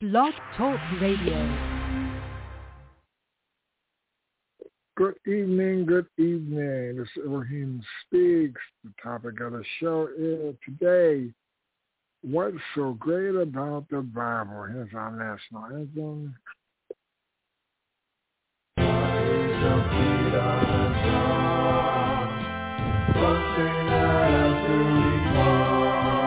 Blog Talk Radio. Good evening, good evening. This is Raheem Speaks. The topic of the show is today, what's so great about the Bible? Here's our national anthem. Something that I truly want.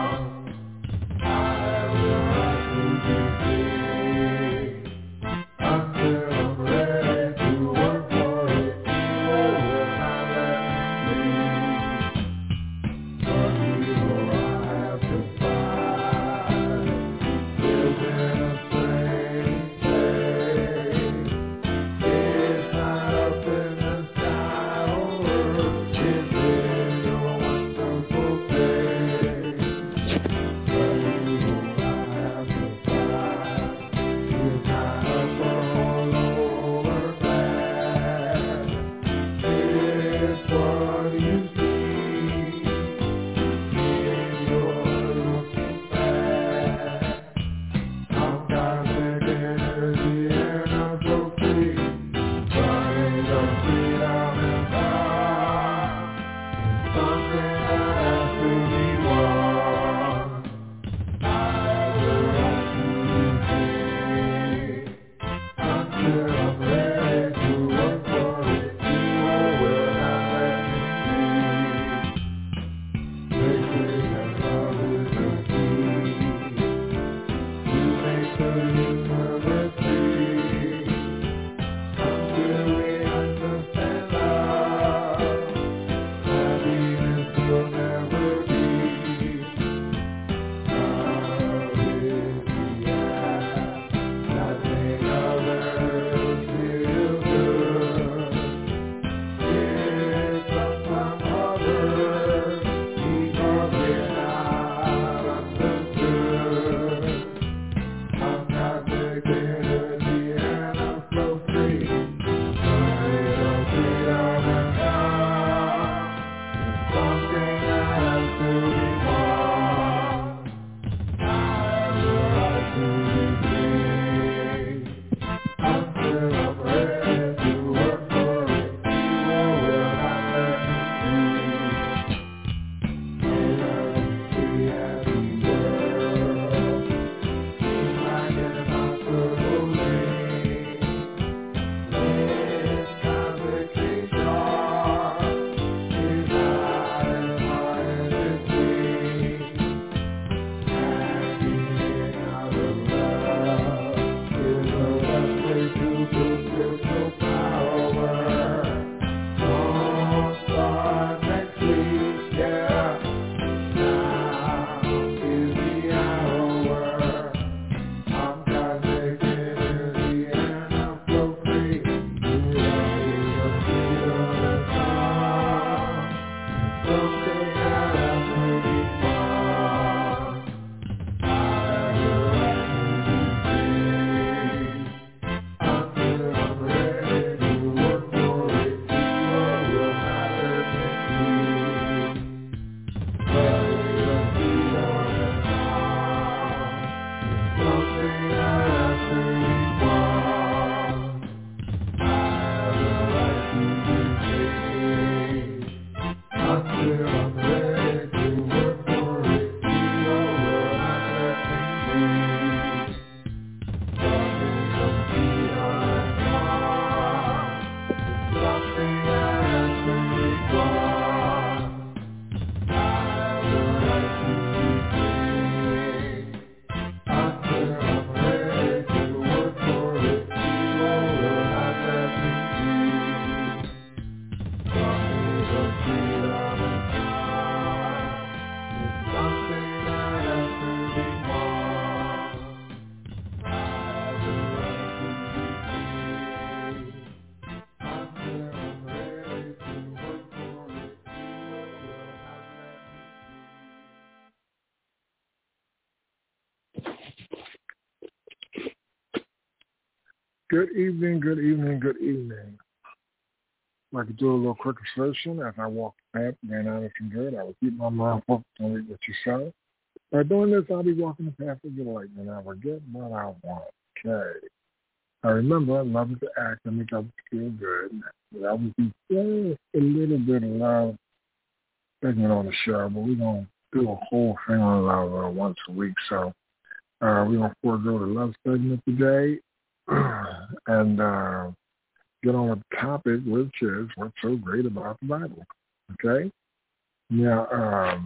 Good evening, good evening, good evening. I'd like to do a little quick assertion. As I walk back, man, honest and good, I will keep my mind focused on what you say. By doing this, I'll be walking the path of enlightenment. I will get what I want. Okay. I remember, I love to act and make others feel good. That would be just a little bit of love segment on the show, but we're going to do a whole thing on love once a week. So we're going to forego the love segment today and get on with the topic, which is what's so great about the Bible. Okay? Now,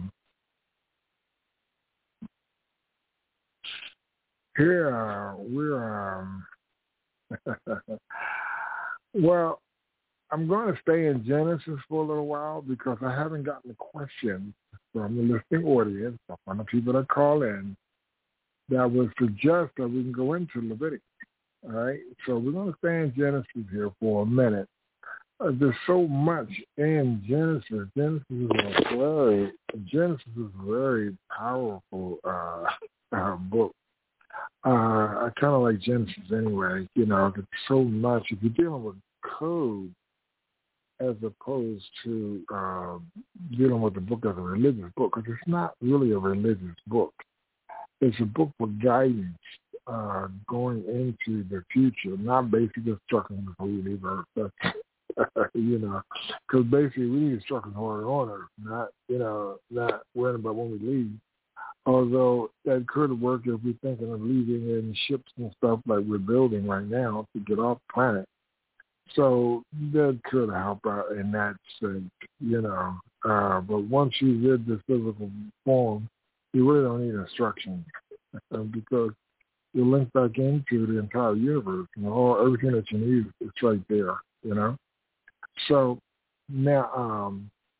here we're, well, I'm going to stay in Genesis for a little while because I haven't gotten a question from the listening audience, from the people that call in, that would suggest that we can go into Leviticus. All right? So we're going to stay in Genesis here for a minute. There's so much in Genesis. Genesis is a very powerful book. I kind of like Genesis anyway. You know, it's so much. If you're dealing with code as opposed to dealing with the book as a religious book, because it's not really a religious book. It's a book for guidance going into the future, not basically instructing before we leave Earth. You know, because basically we need instructions on Earth, not worrying about when we leave. Although that could work if we're thinking of leaving in ships and stuff like we're building right now to get off the planet. So that could help out in that sense, you know. But once you read the physical form, you really don't need instructions because you link back into the entire universe. You know, everything that you need is right there, you know. So now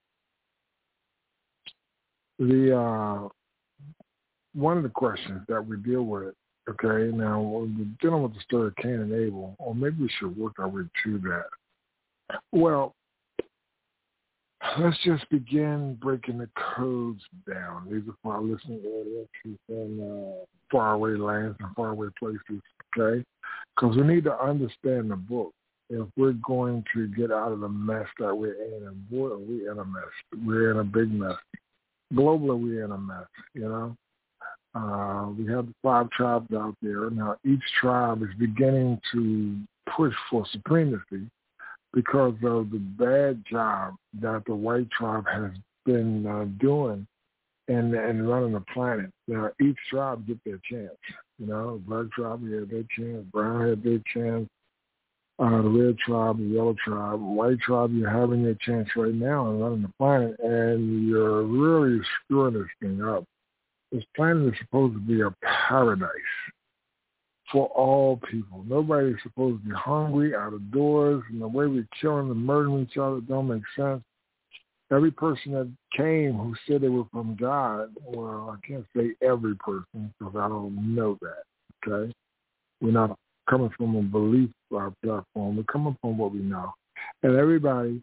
one of the questions that we deal with, okay, now we're dealing with the story of Cain and Abel, or maybe we should work our way to that. Well, let's just begin breaking the codes down. These are for our listening audience who's in faraway lands and faraway places, okay? Because we need to understand the book if we're going to get out of the mess that we're in. And boy, are we in a mess. We're in a big mess. Globally, we're in a mess, you know? We have the 5 tribes out there. Now, each tribe is beginning to push for supremacy because of the bad job that the white tribe has been doing and running the planet. Now, each tribe get their chance. You know, black tribe had their chance, brown had their chance, the red tribe, the yellow tribe, white tribe, you're having your chance right now and running the planet, and you're really screwing this thing up. This planet is supposed to be a paradise for all people. Nobody's supposed to be hungry, out of doors, and the way we're killing and murdering each other don't make sense. Every person that came who said they were from God, well, I can't say every person because I don't know that, okay? We're not coming from a belief platform. We're coming from what we know. And everybody,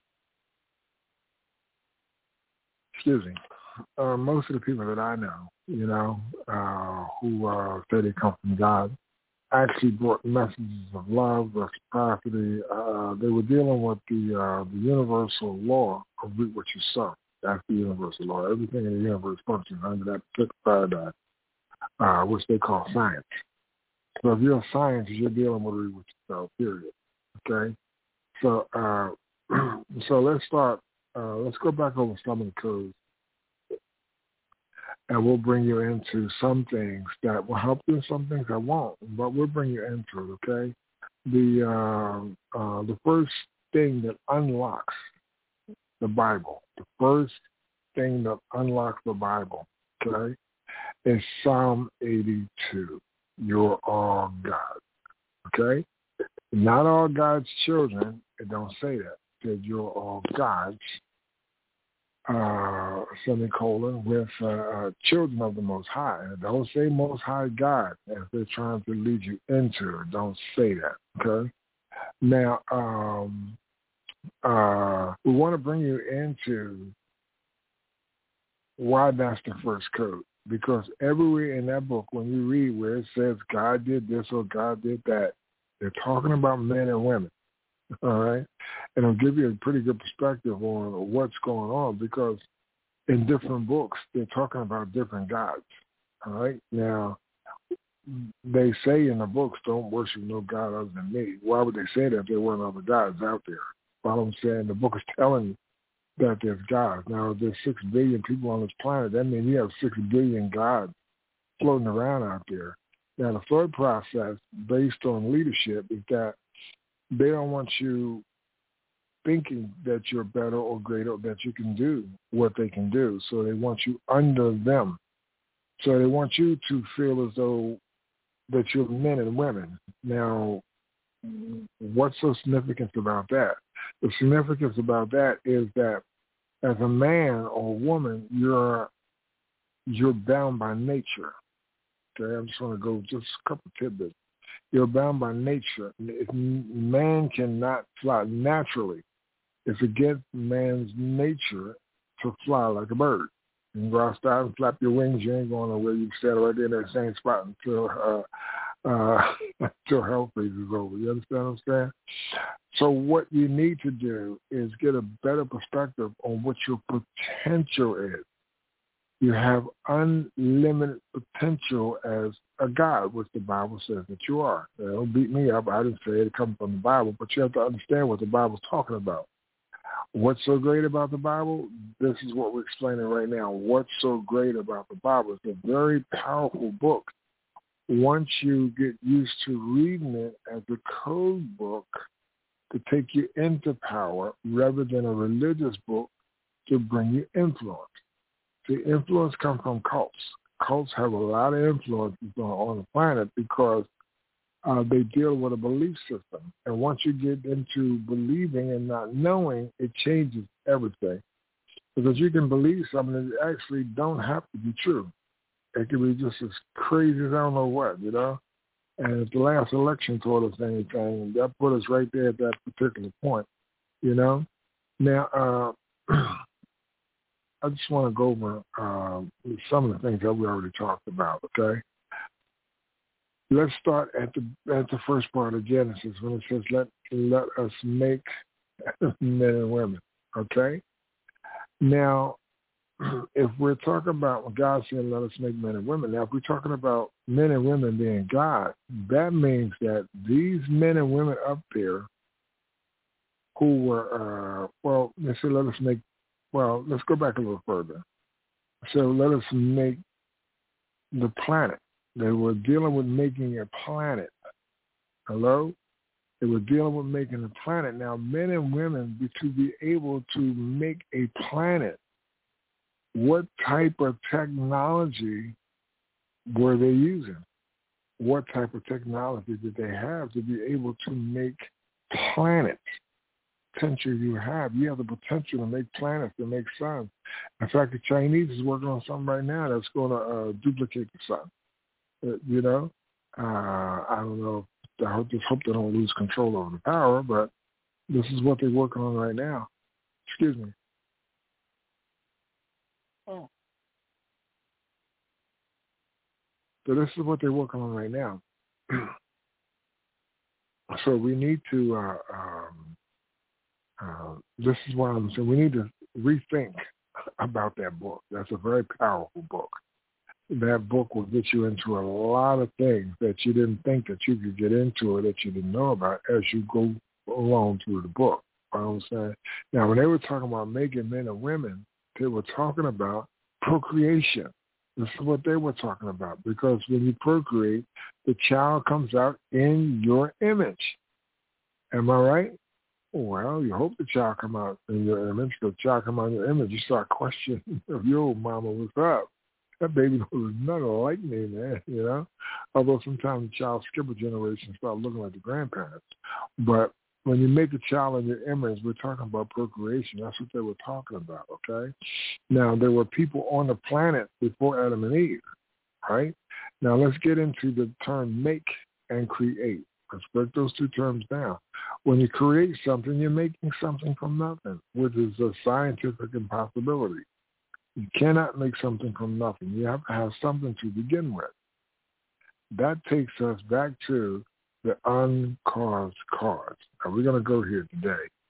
most of the people that I know, you know, who say they come from God, actually brought messages of love, reciprocity. They were dealing with the universal law of reap what you sow. That's the universal law. Everything in the universe functions under that particular paradigm, which they call science. So if you're a science, you're dealing with reap what you sow, period. Okay? So so let's start. Let's go back over some of the codes. And we'll bring you into some things that will help you and some things that won't. But we'll bring you into it, okay? The first thing that unlocks the Bible, the first thing that unlocks the Bible, okay, is Psalm 82. You're all God, okay? Not all God's children. It don't say that. It says you're all God's. Semicolon, with children of the Most High. Don't say Most High God if they're trying to lead you into it. Don't say that, okay? Now, we want to bring you into why that's the first code. Because everywhere in that book, when you read where it says God did this or God did that, they're talking about men and women. All right, and it'll give you a pretty good perspective on what's going on because in different books, they're talking about different gods. All right? Now, they say in the books, don't worship no God other than me. Why would they say that if there weren't other gods out there? Well, I'm saying the book is telling you that there's gods. Now, if there's 6 billion people on this planet, that means you have 6 billion gods floating around out there. Now, the thought process based on leadership is that they don't want you thinking that you're better or greater, that you can do what they can do. So they want you under them. So they want you to feel as though that you're men and women. Now, what's so significant about that? The significance about that is that as a man or woman, you're bound by nature. Okay, I just want to go just a couple tidbits. You're bound by nature. If man cannot fly naturally, it's against man's nature to fly like a bird. You can go outside and flap your wings. You ain't going nowhere. You stand right there in that same spot until hell freezes over. You understand what I'm saying? So what you need to do is get a better perspective on what your potential is. You have unlimited potential as a God, which the Bible says that you are. Now, don't beat me up. I didn't say it comes from the Bible, but you have to understand what the Bible's talking about. What's so great about the Bible? This is what we're explaining right now. What's so great about the Bible? It's a very powerful book. Once you get used to reading it as a code book to take you into power rather than a religious book to bring you influence. See, influence comes from cults. Cults have a lot of influences on the planet because they deal with a belief system. And once you get into believing and not knowing, it changes everything. Because you can believe something that actually don't have to be true. It can be just as crazy as I don't know what, you know? And if the last election taught us anything, that put us right there at that particular point, you know? Now, I just want to go over some of the things that we already talked about, okay? Let's start at the first part of Genesis when it says, let us make men and women, okay? Now, if we're talking about when God said, let us make men and women, now if we're talking about men and women being God, that means that these men and women up there who were, let's go back a little further. So let us make the planet. They were dealing with making a planet. Hello? They were dealing with making a planet. Now, men and women, to be able to make a planet, what type of technology were they using? What type of technology did they have to be able to make planets? Potential you have the potential to make planets, to make suns. In fact, the Chinese is working on something right now that's going to duplicate the sun. You know, I don't know. I just hope they don't lose control over the power, but this is what they're working on right now. Excuse me. Oh. So this is what they're working on right now. So we need to, this is why I'm saying we need to rethink about that book. That's a very powerful book. That book will get you into a lot of things that you didn't think that you could get into or that you didn't know about as you go along through the book. You know what I'm saying? Now, when they were talking about making men and women, they were talking about procreation. This is what they were talking about, because when you procreate, the child comes out in your image. Am I right? Well, you hope the child come out in your image. Because the child come out in your image, you start questioning if your old mama was up. That baby was nothing like me, man, you know? Although sometimes the child skip a generation and start looking like the grandparents. But when you make a child in your image, we're talking about procreation. That's what they were talking about, okay? Now, there were people on the planet before Adam and Eve, right? Now, let's get into the term make and create. Let's break those two terms down. When you create something, you're making something from nothing, which is a scientific impossibility. You cannot make something from nothing. You have to have something to begin with. That takes us back to the uncaused cause. Now, we're going to go here today.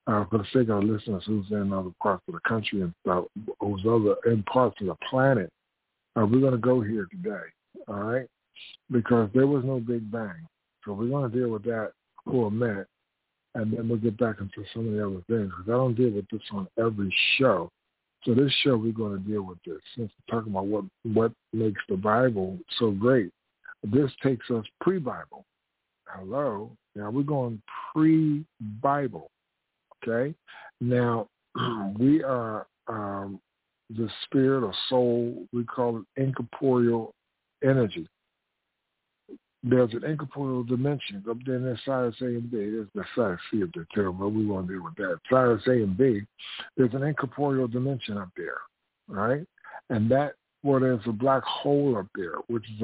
for the sake of our listeners who's in other parts of the country and stuff, who's in parts of the planet, we're going to go here today, all right? Because there was no Big Bang. So we're going to deal with that for a minute, and then we'll get back into some of the other things, because I don't deal with this on every show. So this show, we're going to deal with this. Since we're talking about what makes the Bible so great, this takes us pre-Bible. Hello. Now we're going pre-Bible, okay? Now, we are the spirit or soul, we call it incorporeal energy. There's an incorporeal dimension up there in that Cyrus A and B. There's the Cyrus C up there too, but we won't deal with that. Cyrus A and B, there's an incorporeal dimension up there, right? And that, well, there's a black hole up there, which is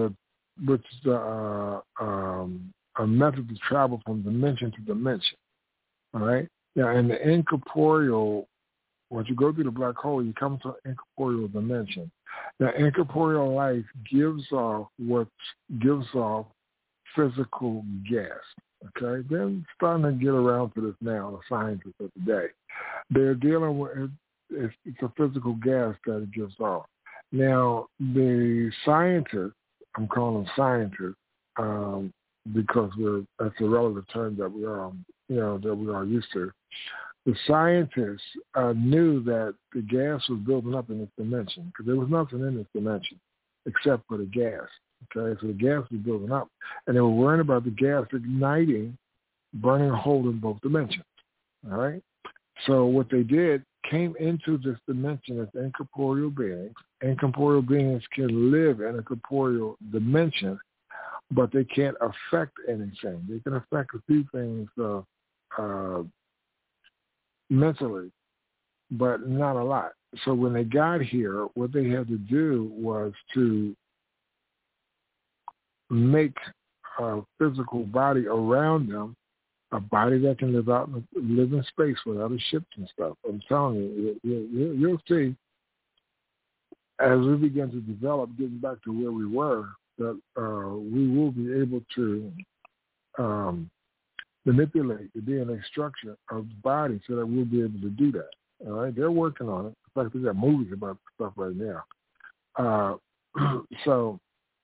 a method to travel from dimension to dimension, all right? Now, in the incorporeal, once you go through the black hole, you come to an incorporeal dimension. Now, incorporeal life gives off physical gas, okay? They're starting to get around to this now, the scientists of today. They're dealing with, it's a physical gas that it gives off. Now, the scientists, I'm calling them scientists, because that's a relative term that we are, that we are used to. The scientists knew that the gas was building up in this dimension, because there was nothing in this dimension except for the gas. Okay, so the gas was building up, and they were worrying about the gas igniting, burning a hole in both dimensions. All right. So what they did, came into this dimension as incorporeal beings. Incorporeal beings can live in a corporeal dimension, but they can't affect anything. They can affect a few things mentally, but not a lot. So when they got here, what they had to do was to make a physical body around them, a body that can live in space with other ships and stuff. I'm telling you, you'll see as we begin to develop, getting back to where we were, that we will be able to manipulate the DNA structure of the body so that we'll be able to do that. All right, they're working on it. In fact, they got movies about stuff right now. So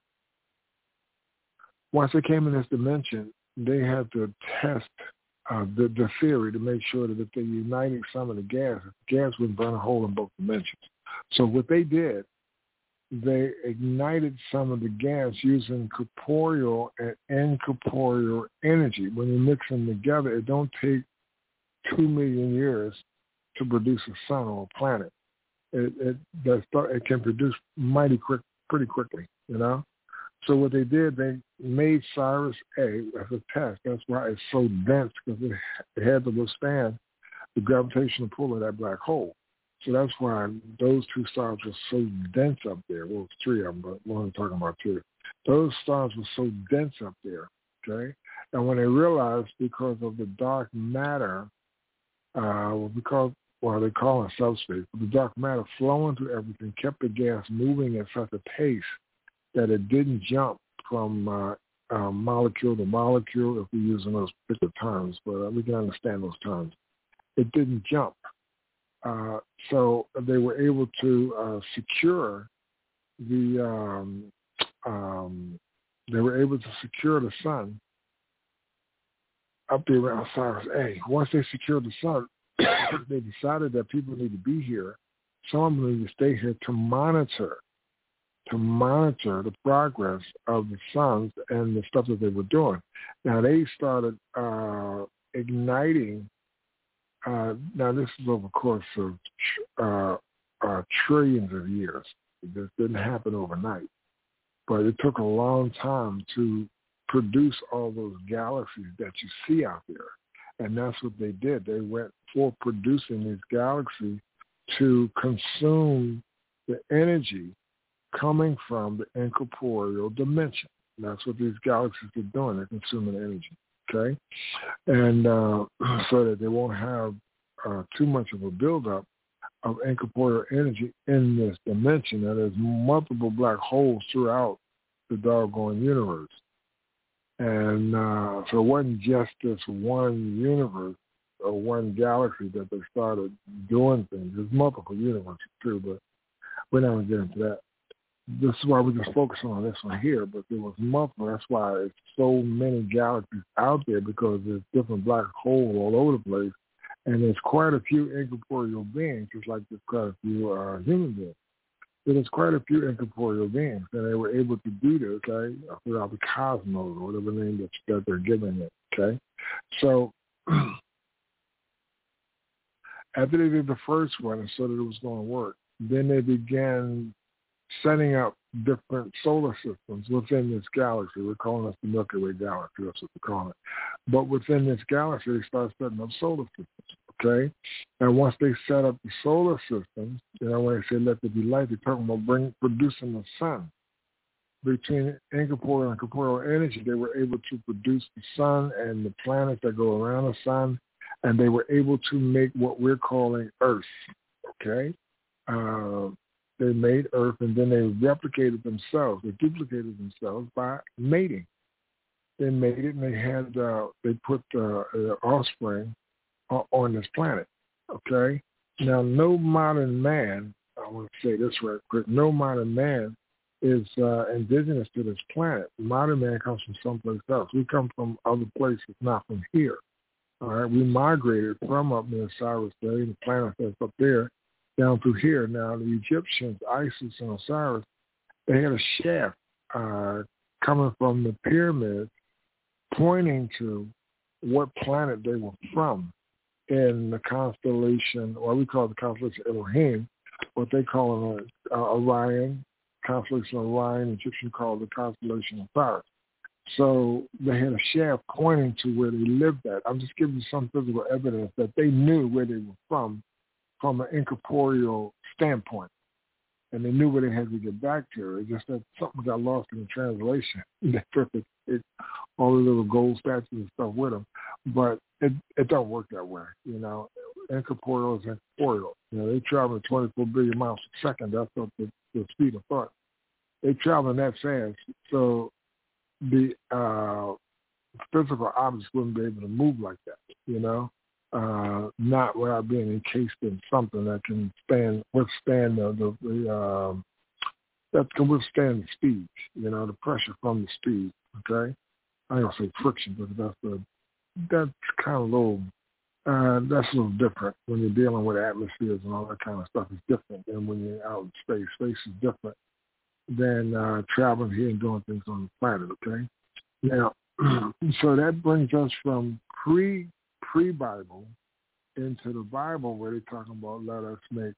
once they came in this dimension, they had to test the theory to make sure that if they united some of the gas would burn a hole in both dimensions. So what they did, they ignited some of the gas using corporeal and incorporeal energy. When you mix them together, it don't take 2 million years to produce a sun or a planet. It can produce pretty quickly, you know. So what they did, they made Cyrus A as a test. That's why it's so dense, because it had to withstand the gravitational pull of that black hole. So that's why those two stars were so dense up there. Well, it's three of them, but one I'm talking about two. Those stars were so dense up there, okay? And when they realized, because of the dark matter, they call it subspace, but the dark matter flowing through everything kept the gas moving at such a pace that it didn't jump from molecule to molecule, if we're using those particular terms, but we can understand those terms. It didn't jump. So they were able to secure the sun up there around Cyrus A. Once they secured the sun, they decided that people need to be here. Some of them need to stay here to monitor the progress of the suns and the stuff that they were doing. Now they started igniting. Now this is over the course of trillions of years. This didn't happen overnight, but it took a long time to produce all those galaxies that you see out there. And that's what they did. They went for producing these galaxies to consume the energy coming from the incorporeal dimension. That's what these galaxies are doing. They're consuming energy, okay? And so that they won't have too much of a buildup of incorporeal energy in this dimension. Now, there's multiple black holes throughout the doggone universe. And so it wasn't just this one universe one galaxy that they started doing things. There's multiple universes too, but we're not going to get into that. This is why we're just focusing on this one here, but there was multiple. That's why it's so many galaxies out there, because there's different black holes all over the place, and there's quite a few incorporeal beings, just like there's quite a few human beings. So there's quite a few incorporeal beings, and they were able to do this, okay, throughout the cosmos, or whatever name that they're giving it, okay? So after they did the first one and saw that it was going to work, then they began setting up different solar systems within this galaxy. We're calling this the Milky Way galaxy. That's what we're calling it. But within this galaxy, they start setting up solar systems, okay? And once they set up the solar systems, when they say let there be light, they're talking about producing the sun. Between incorporeal and corporeal energy, they were able to produce the sun and the planets that go around the sun, and they were able to make what we're calling Earth, okay? They made Earth, and then they replicated themselves. They duplicated themselves by mating. They mated, and they put offspring on this planet. Okay. Now, no modern man, I want to say this right quick. No modern man is indigenous to this planet. Modern man comes from someplace else. We come from other places, not from here. All right. We migrated from up near Cyrus Day, the planet that's up there, down through here. Now, the Egyptians, Isis and Osiris, they had a shaft coming from the pyramids pointing to what planet they were from in the constellation, or we call it the constellation Elohim, what they call it Orion, constellation Orion, Egyptian called the constellation Osiris. So they had a shaft pointing to where they lived at. I'm just giving you some physical evidence that they knew where they were from an incorporeal standpoint. And they knew where they had to get back to. It's just that something got lost in the translation. They took all the little gold statues and stuff with them. But it don't work that way, Incorporeal is incorporeal. They travel at 24 billion miles per second. That's up the speed of thought. They travel that fast. So the physical objects wouldn't be able to move like that, not without being encased in something that can withstand that can withstand the speed, the pressure from the speed. Okay, I don't say friction, but that's kind of a little that's a little different when you're dealing with atmospheres and all that kind of stuff. It's different than when you're out in space. Space is different than traveling here and doing things on the planet. Okay, now so that brings us from pre-Bible into the Bible, where they're talking about let us make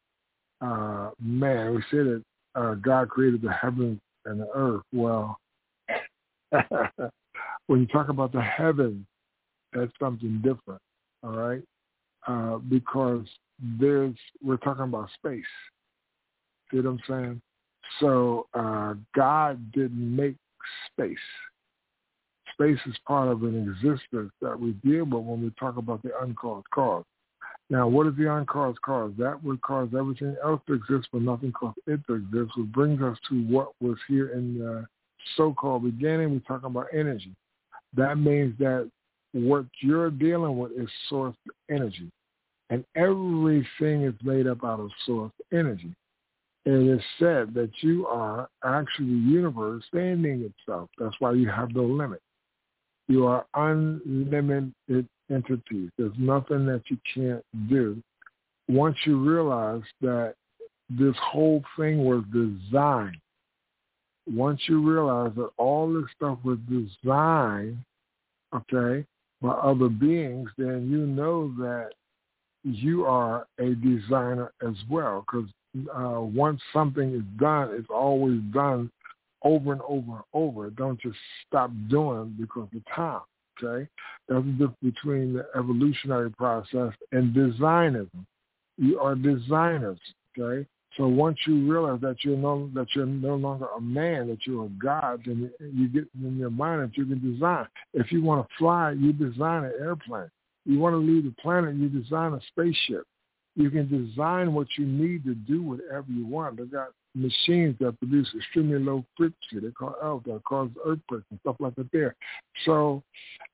man. We said that God created the heavens and the earth. Well, when you talk about the heavens, that's something different, all right? Because we're talking about space. See what I'm saying? So God didn't make space. Space is part of an existence that we deal with when we talk about the uncaused cause. Now, what is the uncaused cause? That would cause everything else to exist, but nothing caused it to exist, which brings us to what was here in the so-called beginning. We're talking about energy. That means that what you're dealing with is source energy, and everything is made up out of source energy. And it is said that you are actually the universe standing itself. That's why you have no limit. You are unlimited entities. There's nothing that you can't do. Once you realize that this whole thing was designed, once you realize that all this stuff was designed, okay, by other beings, then you know that you are a designer as well. Because once something is done, it's always done over and over and over. Don't just stop doing because of time, okay? That's the difference between the evolutionary process and designism. You are designers, okay? So once you realize that you're no longer a man, that you're a God, then you get in your mind that you can design. If you want to fly, you design an airplane. You want to leave the planet, you design a spaceship. You can design what you need to do whatever you want. They got machines that produce extremely low frequency. They call ELF, that cause earthquakes and stuff like that there. So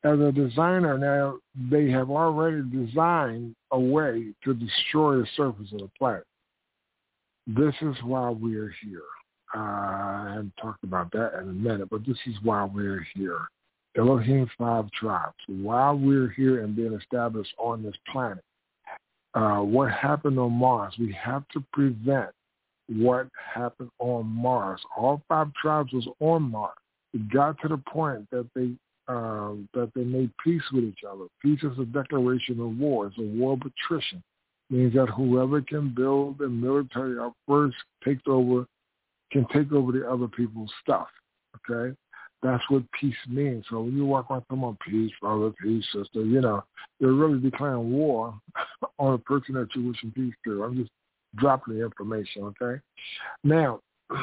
as a designer now, they have already designed a way to destroy the surface of the planet. This is why we're here. I haven't talked about that in a minute, but this is why we're here. Elohim's 5 tribes. Why we're here and being established on this planet. What happened on Mars? We have to prevent what happened on Mars. All 5 tribes was on Mars. It got to the point that they made peace with each other. Peace is a declaration of war. It's a war of attrition. It means that whoever can build the military up first can take over the other people's stuff. Okay? That's what peace means. So when you walk around talking about peace, brother, peace, sister, you're really declaring war on a person that you're wishing peace to. I'm just dropping the information, okay? Now,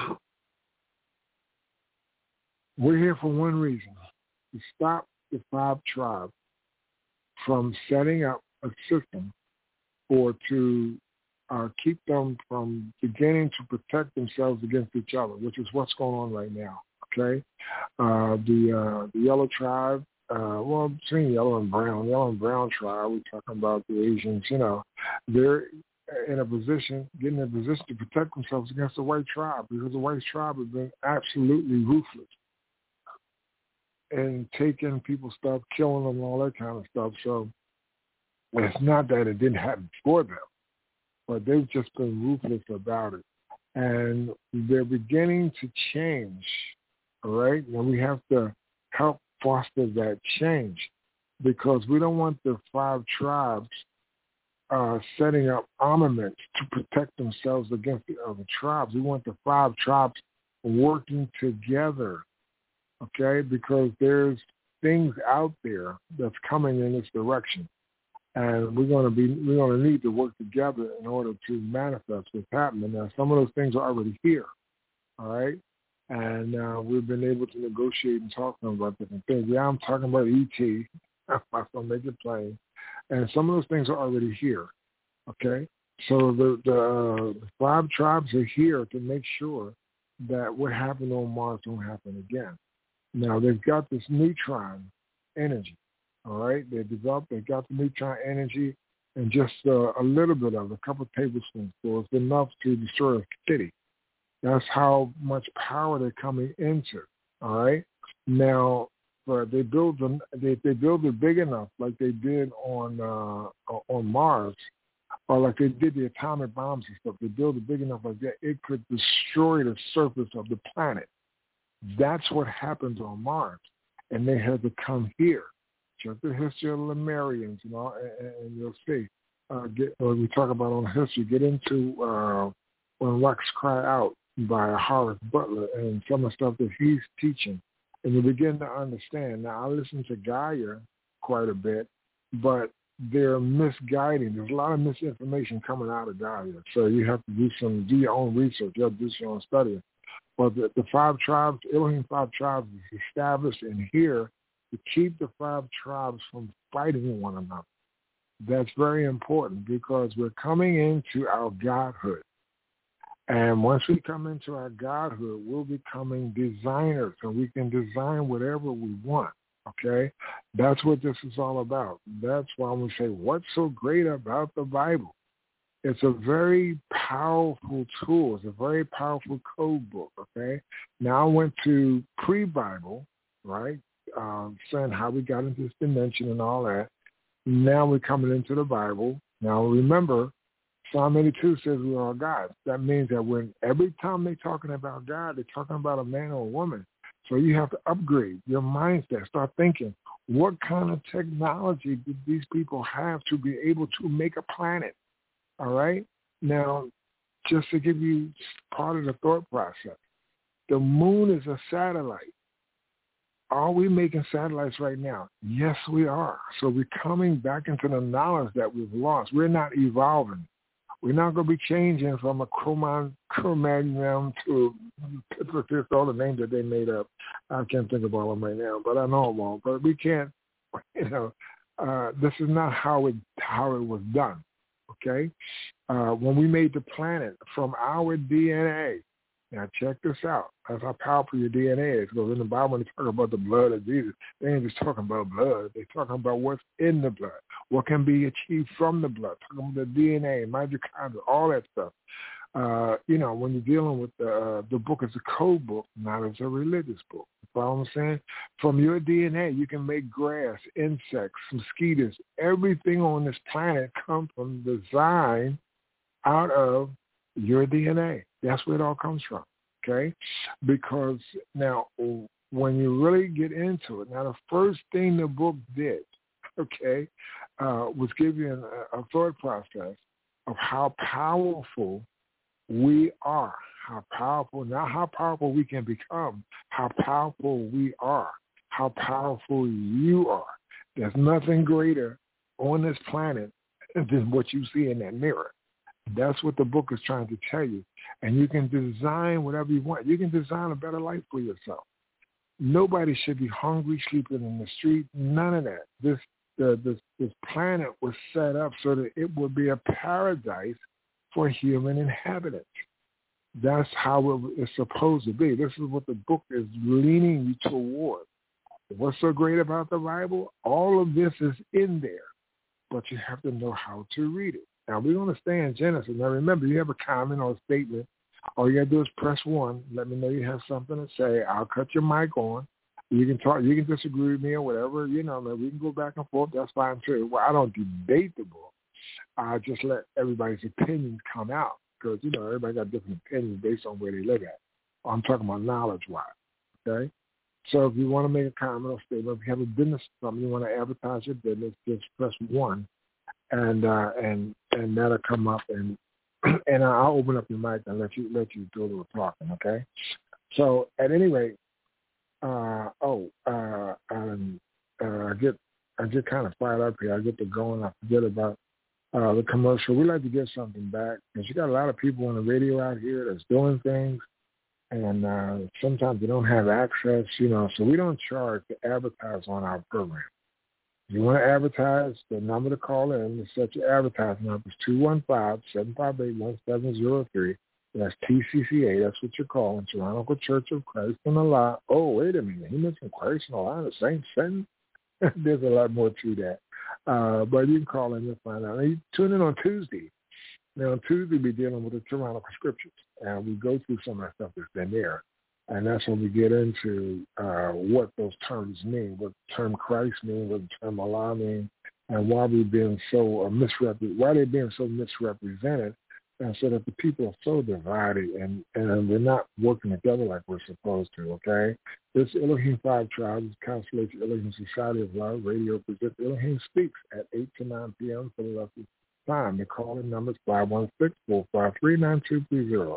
we're here for one reason, to stop the 5 tribes from setting up a system or to keep them from beginning to protect themselves against each other, which is what's going on right now, okay? The yellow tribe, between yellow and brown tribe, we're talking about the Asians, they're getting in a position to protect themselves against the white tribe, because the white tribe has been absolutely ruthless and taking people's stuff, killing them, and all that kind of stuff. So it's not that it didn't happen for them, but they've just been ruthless about it. And they're beginning to change, all right? And we have to help foster that change, because we don't want the 5 tribes setting up armaments to protect themselves against the other tribes. We want the 5 tribes working together, okay? Because there's things out there that's coming in this direction, and we're going to need to work together in order to manifest what's happening. Now, some of those things are already here, all right? And we've been able to negotiate and talk to them about different things. Yeah, I'm talking about ET. I'm going to make it plain. And some of those things are already here, okay? So the 5 tribes are here to make sure that what happened on Mars don't happen again. Now, they've got this neutron energy, all right? They got the neutron energy, and just a little bit of it, a couple of tablespoons, so it's enough to destroy a city. That's how much power they're coming into, all right? Now, but they build it big enough, like they did on Mars, or like they did the atomic bombs and stuff. They build it big enough like that it could destroy the surface of the planet. That's what happens on Mars, and they had to come here. Check the history of the Lemurians, and you'll see. We talk about on history. Get into When Rocks Cry Out by Horace Butler and some of the stuff that he's teaching. And you begin to understand. Now, I listen to Gaia quite a bit, but they're misguiding. There's a lot of misinformation coming out of Gaia. So you have to do your own research. You have to do your own study. But the 5 tribes, Elohim 5 tribes, is established in here to keep the 5 tribes from fighting one another. That's very important, because we're coming into our godhood. And once we come into our godhood, we're becoming designers, and we can design whatever we want, okay? That's what this is all about. That's why we say, what's so great about the Bible? It's a very powerful tool. It's a very powerful code book, okay? Now I went to pre-Bible, right, saying how we got into this dimension and all that. Now we're coming into the Bible. Now remember, Psalm 82 says we are gods. That means that every time they're talking about God, they're talking about a man or a woman. So you have to upgrade your mindset. Start thinking, what kind of technology did these people have to be able to make a planet? All right? Now, just to give you part of the thought process, the moon is a satellite. Are we making satellites right now? Yes, we are. So we're coming back into the knowledge that we've lost. We're not evolving. We're not going to be changing from a Cro-Magnon to all the names that they made up. I can't think of all of them right now, but I know them all. But we can't, this is not how it was done, okay? When we made the planet from our DNA, Now check this out. That's how powerful your DNA is. Because in the Bible, when they talk about the blood of Jesus, they ain't just talking about blood. They're talking about what's in the blood, what can be achieved from the blood, talking about the DNA, mitochondria, all that stuff. When you're dealing with the book as a code book, not as a religious book. You follow what I'm saying? From your DNA, you can make grass, insects, mosquitoes, everything on this planet comes from design out of your DNA. That's where it all comes from, okay? Because now, when you really get into it, now the first thing the book did, okay, was give you a thought process of how powerful we are, how powerful, not how powerful we can become, how powerful we are, how powerful you are. There's nothing greater on this planet than what you see in that mirror. That's what the book is trying to tell you. And you can design whatever you want. You can design a better life for yourself. Nobody should be hungry, sleeping in the street, none of that. This planet was set up so that it would be a paradise for human inhabitants. That's how it's supposed to be. This is what the book is leaning you toward. What's so great about the Bible? All of this is in there, but you have to know how to read it. Now, we're going to stay in Genesis. Now, remember, you have a comment or a statement. All you got to do is press 1. Let me know you have something to say. I'll cut your mic on. You can talk. You can disagree with me or whatever. We can go back and forth. That's fine, too. Well, I don't debate the book. I just let everybody's opinions come out because, everybody got different opinions based on where they live at. I'm talking about knowledge-wise, okay? So if you want to make a comment or statement, if you have a business or something, you want to advertise your business, just press 1, and that'll come up, and I'll open up your mic and let you do a little talking, okay? So at any rate, I get kind of fired up here. I get to going. I forget about the commercial. We like to get something back because you got a lot of people on the radio out here that's doing things, and sometimes they don't have access, so we don't charge to advertise on our program. If you want to advertise, the number to call in to set your advertising up is 215-758-1703. That's TCCA. That's what you're calling, Tyrannical Church of Christ in the Lie. Oh, wait a minute. He mentioned Christ in the Lie in the same sentence? There's a lot more to that. But you can call in and find out. And you tune in on Tuesday. Now, on Tuesday, we're dealing with the Tyrannical Scriptures, and we go through some of that stuff that's been there. And that's when we get into what those terms mean, what the term Christ means, what the term Allah means, and why we're being so why they're being so misrepresented, and so that the people are so divided and we're not working together like we're supposed to, okay? This Elohim 5 Tribes, Constellation Elohim Society of Love Radio presents Elohim Speaks at 8 to 9 p.m. Philadelphia time. The calling number is 516-453-9230.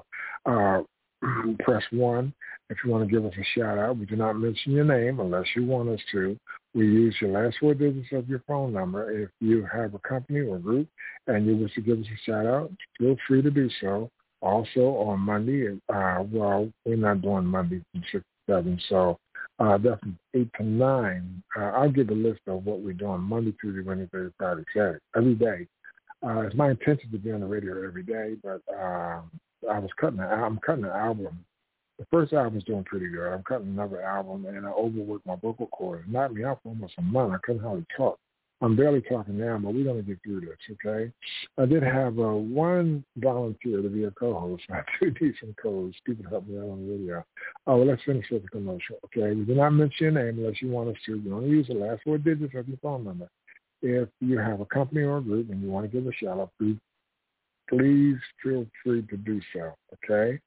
Press 1 if you want to give us a shout-out. We do not mention your name unless you want us to. We use your last 4 digits of your phone number. If you have a company or group and you wish to give us a shout-out, feel free to do so. Also on Monday, we're not doing Monday from 6 to 7, so definitely 8 to 9. I'll give a list of what we're doing Monday, Tuesday, Wednesday, Thursday, Friday, Saturday, every day. It's my intention to be on the radio every day, but I'm cutting an album. The first album is doing pretty good. I'm cutting another album, and I overworked my vocal cords. It knocked me out for almost a month. I couldn't hardly talk. I'm barely talking now, but we're going to get through this, okay? I did have one volunteer to be a co-host. I have 2 decent co-hosts. People help me out on the radio. Oh, well, let's finish with the commercial, okay? We do not mention your name unless you want us to. You only use the last 4 digits of your phone number. If you have a company or a group and you want to give a shout-out, please feel free to do so, okay?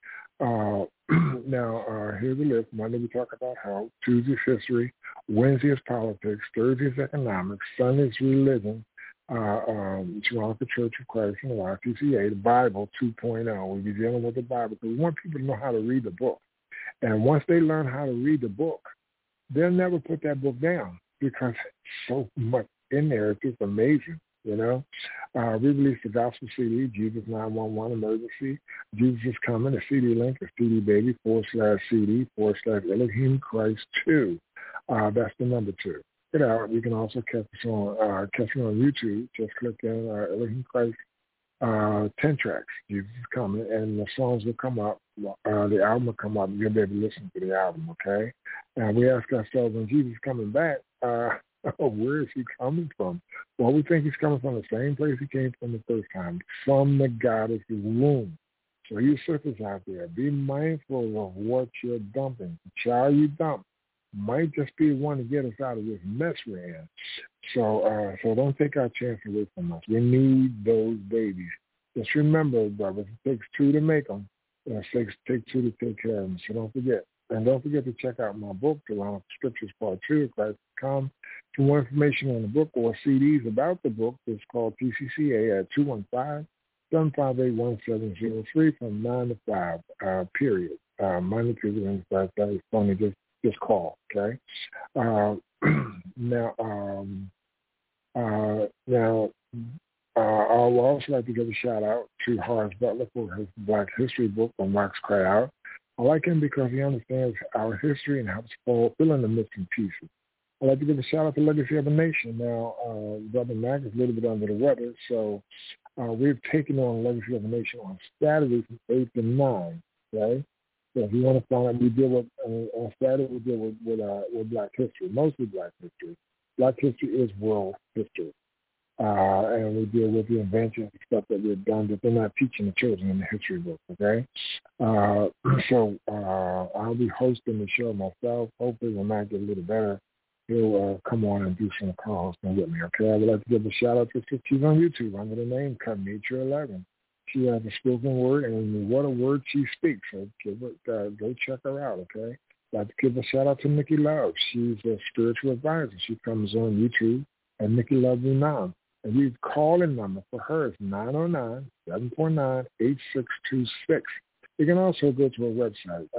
Now, here's the list. Monday we talk about health, Tuesday's history, Wednesday is politics, Thursday is economics, Sunday is religion, Tyrannical Church of Christ in the Lie, TCA, the Bible 2.0. We'll be dealing with the Bible because we want people to know how to read the book. And once they learn how to read the book, they'll never put that book down because it's so much in there. It's just amazing. We released the gospel CD, Jesus 911 Emergency. Jesus is Coming. The CD link is cdbaby/CD/Elohim Christ 2. That's the number 2. Get out. You can also catch us on YouTube. Just click in Elohim Christ 10 tracks. Jesus is coming, and the songs will come up. The album will come up. You'll be able to listen to the album, okay? And we ask ourselves, when Jesus is coming back, where is he coming from? Well, we think he's coming from the same place he came from the first time, from the goddess' womb. So you sisters out there, be mindful of what you're dumping. The child you dump might just be one to get us out of this mess we're in. So don't take our chance away from us. We need those babies. Just remember, brothers, it takes two to make them. It takes two to take care of them. So don't forget. And don't forget to check out my book, The Line of Scriptures Part 2, Christ.com. For more information on the book or CDs about the book, it's called PCCA at 215-758-1703 from 9 to 5, period. Monday, Tuesday, Wednesday, Thursday, Sunday, just call, okay? Now, I would also like to give a shout out to Horace Butler for his Black History book, When Rocks Cry Out. I like him because he understands our history and helps fill in the missing pieces. I'd like to give a shout out to Legacy of a Nation. Now, Brother Mac is a little bit under the weather, so we've taken on Legacy of a Nation on Saturday from 8 to 9, okay? So if you want to find out, we deal with, on Saturday we deal with Black history, mostly Black history. Black history is world history. And we deal with the inventions and stuff that we've done that they're not teaching the children in the history book, okay? So I'll be hosting the show myself. Hopefully when I get a little better, he'll come on and do some calls with me, okay? I would like to give a shout-out to she's on YouTube under the name Nature11. She has a spoken word, and what a word she speaks. So go check her out, okay? I'd like to give a shout-out to Nikki Love. She's a spiritual advisor. She comes on YouTube at Nikki Love Unam. And the call-in number for her is 909-749-8626. You can also go to her website,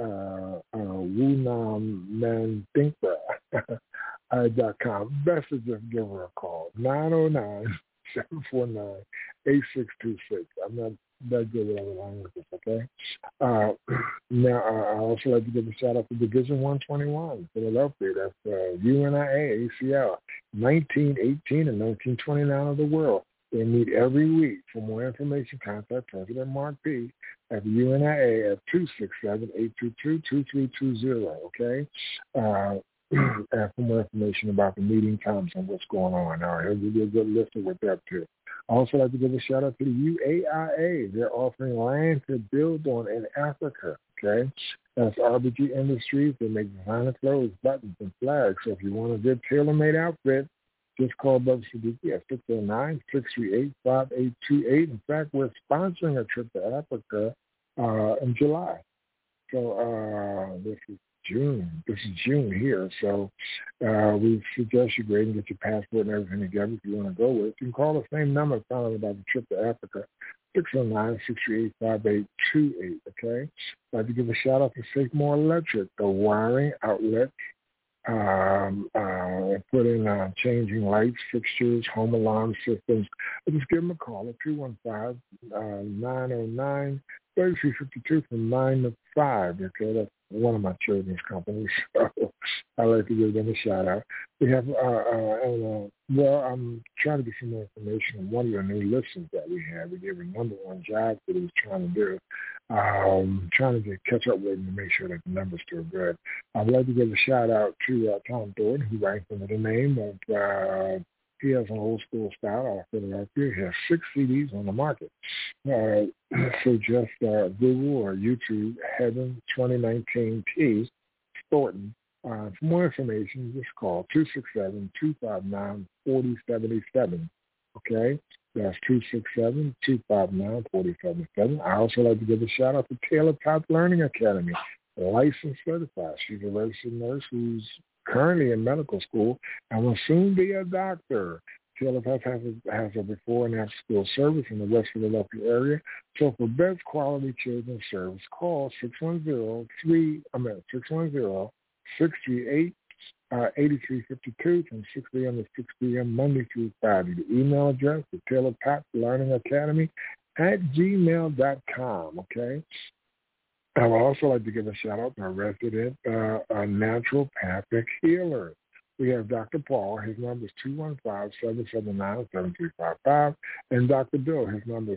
WuNamManDinkra.com. Best to just give her a call, 909-749-8626. I'm not that good with other languages, okay? Now, I also like to give a shout-out to Division 121, Philadelphia. That's UNIA, ACL, 1918 and 1929 of the world. They meet every week. For more information, contact President Mark P. at the UNIA at 267-822-2320, okay? And for more information about the meeting times and what's going on. All right, he'll give you a good list of what they're up to. I also like to give a shout out to the UAIA. They're offering land to build on in Africa, okay? That's RBG Industries. They make designer clothes, buttons, and flags. So if you want a good tailor-made outfit, just call Brother Siddiqui at 609-638-5828. In fact, we're sponsoring a trip to Africa in July. So this is June. This is June here. So we suggest you go ahead and get your passport and everything together if you want to go with it. You can call the same number and find out about the trip to Africa, 609-638-5828, okay? I'd like to give a shout out to Safemore Electric, the wiring outlet. Put in changing lights, fixtures, home alarm systems. Just give them a call at 215-909-3352 from 9 to 5. Okay, that's one of my children's companies. So I like to give them a shout out. We have, I'm trying to get some more information on one of your new listens that we have. We gave a number one job that he was trying to do. Trying to catch up with him to make sure that the numbers still good. I'd like to give a shout out to Tom Thornton, who writes under the name of, he has an old school style out of Philadelphia. He has 6 CDs on the market. So just Google or YouTube, Heaven 2019 P. Thornton. For more information, just call 267-259-4077. Okay? That's 267-259-4077. I also like to give a shout out to Taylor Top Learning Academy, licensed certified. She's a registered nurse who's currently in medical school and will soon be a doctor. Taylor Top has a before and after school service in the West Philadelphia area. So for best quality children's service, call 610-638 8352 from 6 a.m. to 6 p.m. Monday through Friday. The email address is Taylor Top Learning Academy at gmail.com, okay? I would also like to give a shout out to our resident naturopathic healer. We have Dr. Paul. His number is 215-779-7355. And Dr. Bill, his number is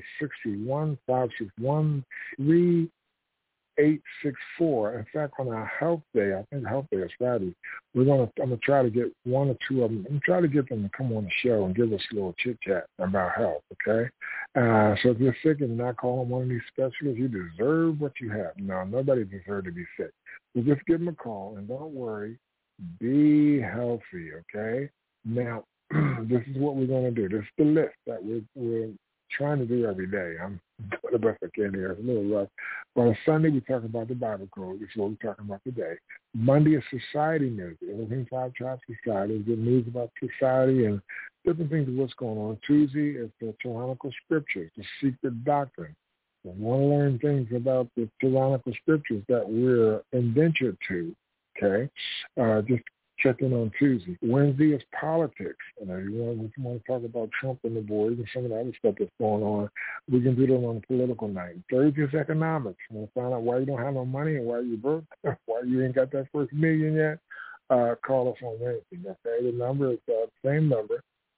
61561-3864. In fact, on our health day, I think health day is Friday, I'm gonna try to get one or two of them. I'm trying to get them to come on the show and give us a little chit chat about health. Okay, so if you're sick and not calling one of these specialists, you deserve what you have. No, nobody deserves to be sick. So just give them a call and don't worry. Be healthy. Okay. Now, this is what we're going to do. This is the list that we're trying to do every day. I'm doing the best I can here. It's a little rough. But on Sunday, we talk about the Bible Code. This is what we're talking about today. Monday is Society News. Elohim Five Tribe Society. Good news about society and different things of what's going on. Tuesday is the Tyrannical Scriptures, the secret doctrine. We want to learn things about the Tyrannical Scriptures that we're indentured to. Okay? Just check in on Tuesday. Wednesday is politics. You know, you want to talk about Trump and the boys and some of the other stuff that's going on. We can do that on a political night. Thursday is economics. You want to find out why you don't have no money and why you broke, why you ain't got that first million yet. Call us on Wednesday. Okay, the number is the same number.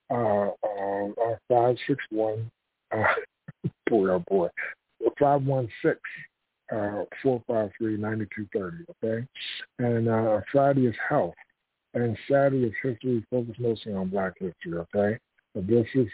561. Boy, oh boy, 516. 453-9230. Okay, and Friday is health. And Saturday is history, focused mostly on Black history, okay? So this is,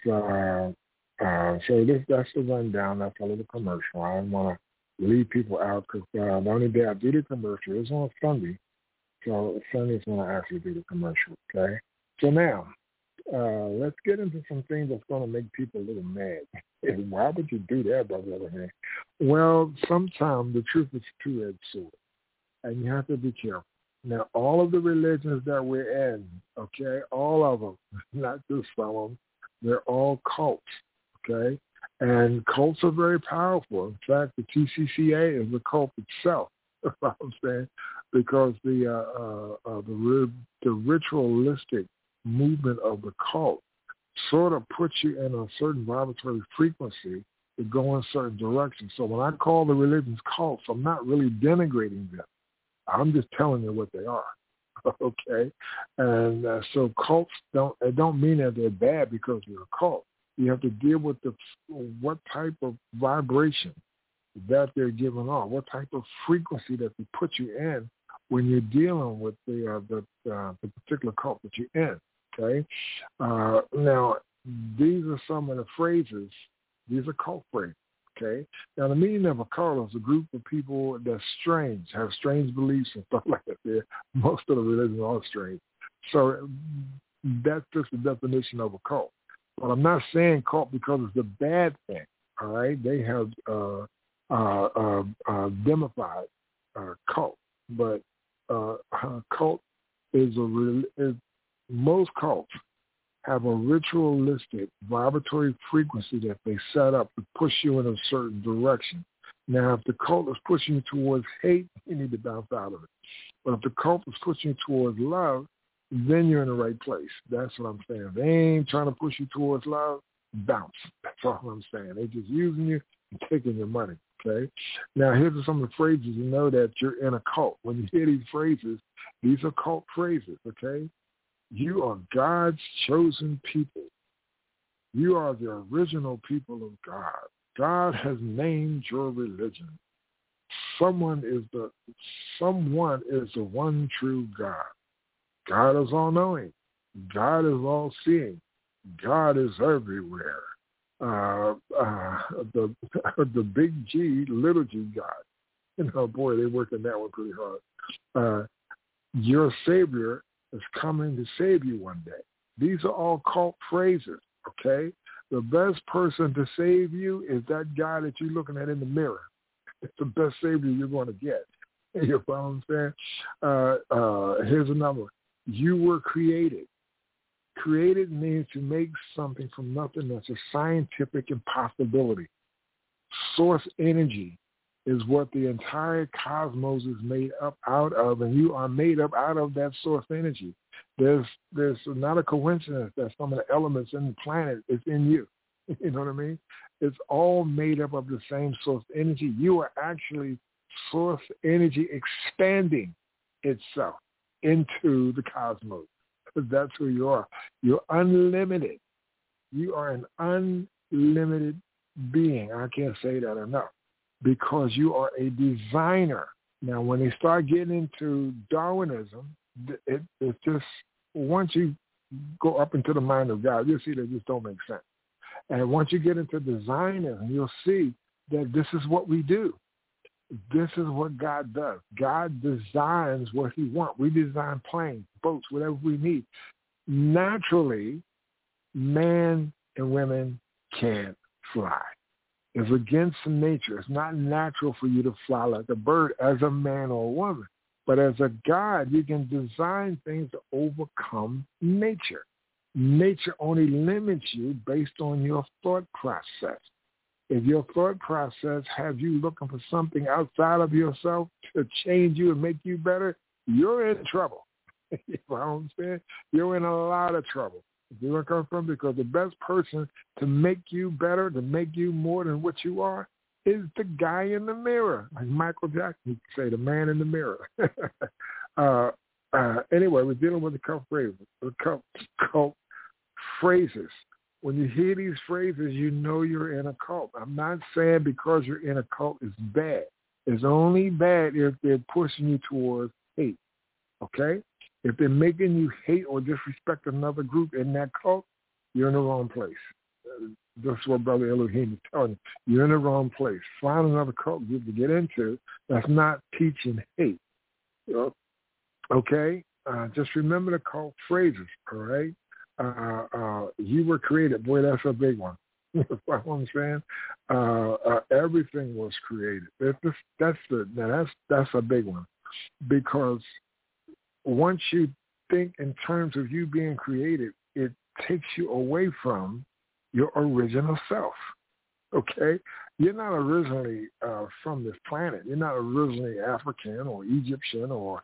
that's the rundown. That's a little commercial. I don't want to leave people out because the only day I do the commercial is on Sunday. So Sunday is when I actually do the commercial, okay? So now, let's get into some things that's going to make people a little mad. Why would you do that, brother? Well, sometimes the truth is a two-edged sword, and you have to be careful. Now, all of the religions that we're in, okay, all of them, not just some of them, they're all cults, okay? And cults are very powerful. In fact, the TCCA is a cult itself, you know what I'm saying, because the ritualistic movement of the cult sort of puts you in a certain vibratory frequency to go in certain directions. So when I call the religions cults, I'm not really denigrating them. I'm just telling you what they are, okay? And so cults don't mean that they're bad because you're a cult. You have to deal with what type of vibration that they're giving off, what type of frequency that they put you in when you're dealing with the particular cult that you're in, okay? Now, these are some of the phrases. These are cult phrases. Okay. Now, the meaning of a cult is a group of people that's strange, have strange beliefs and stuff like that. Most of the religions are strange. So that's just the definition of a cult. But I'm not saying cult because it's a bad thing. All right. They have demified cult, but cult is most cults have a ritualistic vibratory frequency that they set up to push you in a certain direction. Now, if the cult is pushing you towards hate, you need to bounce out of it. But if the cult is pushing you towards love, then you're in the right place. That's what I'm saying. They ain't trying to push you towards love, bounce. That's all I'm saying. They're just using you and taking your money, okay? Now, here's some of the phrases you know that you're in a cult. When you hear these phrases, these are cult phrases, okay? You are God's chosen people. You are the original people of God. God has named your religion. Someone is the one true God. God is all-knowing. God is all-seeing. God is everywhere. The big G, little G God. You know, boy, they're working that one pretty hard. Your Savior is coming to save you one day. These are all cult phrases, okay? The best person to save you is that guy that you're looking at in the mirror. It's the best savior you're going to get. You know what I'm saying? Here's another one. You were created. Created means to make something from nothing. That's a scientific impossibility. Source energy is what the entire cosmos is made up out of, and you are made up out of that source energy. There's not a coincidence that some of the elements in the planet is in you. You know what I mean? It's all made up of the same source energy. You are actually source energy expanding itself into the cosmos. because that's who you are. You're unlimited. You are an unlimited being. I can't say that enough because you are a designer. Now, when they start getting into Darwinism, it's just once you go up into the mind of God, you'll see that just don't make sense. And once you get into designing, you'll see that this is what we do. This is what God does. God designs what he wants. We design planes, boats, whatever we need. Naturally, man and women can't fly. It's against nature. It's not natural for you to fly like a bird as a man or a woman. But as a God, you can design things to overcome nature. Nature only limits you based on your thought process. If your thought process has you looking for something outside of yourself to change you and make you better, you're in trouble. You know what I'm saying? You're in a lot of trouble. You know where I come from? Because the best person to make you better, to make you more than what you are, is the guy in the mirror. Like Michael Jackson would say, the man in the mirror. Anyway, we're dealing with the cult phrases. When you hear these phrases, you know you're in a cult. I'm not saying because you're in a cult is bad. It's only bad if they're pushing you towards hate, okay? If they're making you hate or disrespect another group in that cult, you're in the wrong place. That's what Brother Elohim is telling you. You're in the wrong place. Find another cult group to get into that's not teaching hate. You know? Okay? Just remember the cult phrases, all right? You were created. Boy, that's a big one. You know what I'm saying? Everything was created. That's a big one. Because once you think in terms of you being created, it takes you away from your original self, okay? You're not originally from this planet. You're not originally African or Egyptian or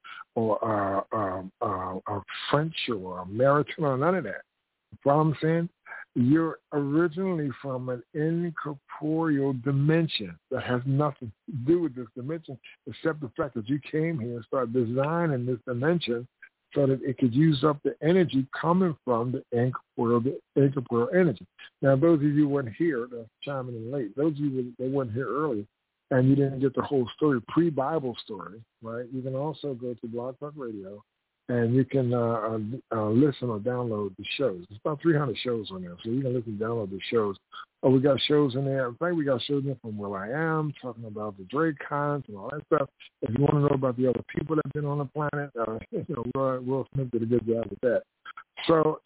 French or American or none of that. You know what I'm saying? You're originally from an incorporeal dimension that has nothing to do with this dimension except the fact that you came here and started designing this dimension so that it could use up the energy coming from the incorporeal energy. Now, those of you who weren't here, that's chiming in late, those of you that weren't here early and you didn't get the whole story, pre-Bible story, right, you can also go to Blog Talk Radio and you can listen or download the shows. There's about 300 shows on there, so you can listen and download the shows. Oh, we got shows in there. In fact, we got shows in there from Will I Am, talking about the Drake Cons and all that stuff. If you want to know about the other people that have been on the planet, Will Smith did a good job with that. So,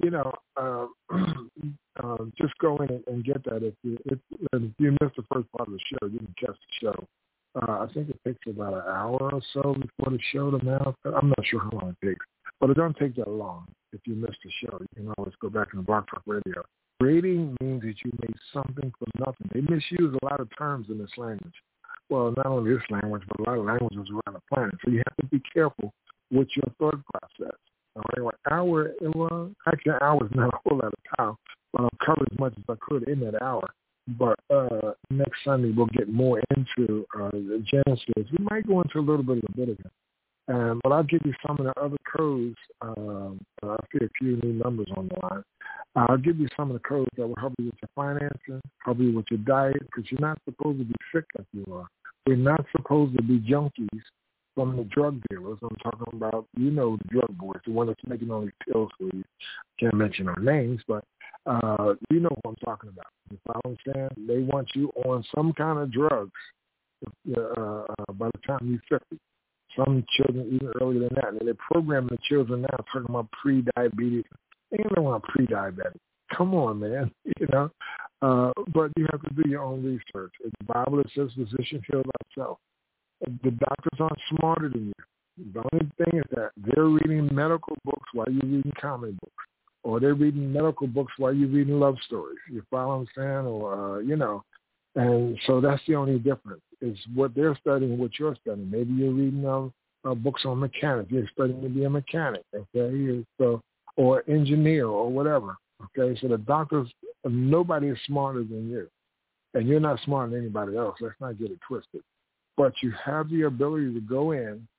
just go in and get that. If you missed the first part of the show, you can catch the show. I think it takes about an hour or so before the show to now. I'm not sure how long it takes, but it don't take that long. If you missed the show, you can always go back and Blog Talk Radio. Creating means that you made something from nothing. They misuse a lot of terms in this language. Well, not only this language, but a lot of languages around the planet. So you have to be careful with your thought process. All right, an hour is not a whole lot of time, but I'll cover as much as I could in that hour. But next Sunday we'll get more into the Genesis. We might go into a little bit of Leviticus. But I'll give you some of the other codes. I see a few new numbers on the line. I'll give you some of the codes that will help you with your financing, help you with your diet, because you're not supposed to be sick like you are. We're not supposed to be junkies from the drug dealers. I'm talking about, the drug boys, the one that's making all these pills for you. Can't mention our names, but you know what I'm talking about. You know what I'm saying? They want you on some kind of drugs by the time you're 50. Some children even earlier than that. And they're programming the children now talking about pre-diabetes. They don't want pre-diabetic. Come on, man. But you have to do your own research. In the Bible, it says, physician heal thyself. The doctors aren't smarter than you. The only thing is that they're reading medical books while you're reading comic books. Or they're reading medical books while you're reading love stories. You follow what I'm saying? Or, And so that's the only difference. Is what they're studying, what you're studying. Maybe you're reading books on mechanics. You're studying to be a mechanic, okay? So, or engineer or whatever, okay? So the doctors, nobody is smarter than you. And you're not smarter than anybody else. Let's not get it twisted. But you have the ability to go in,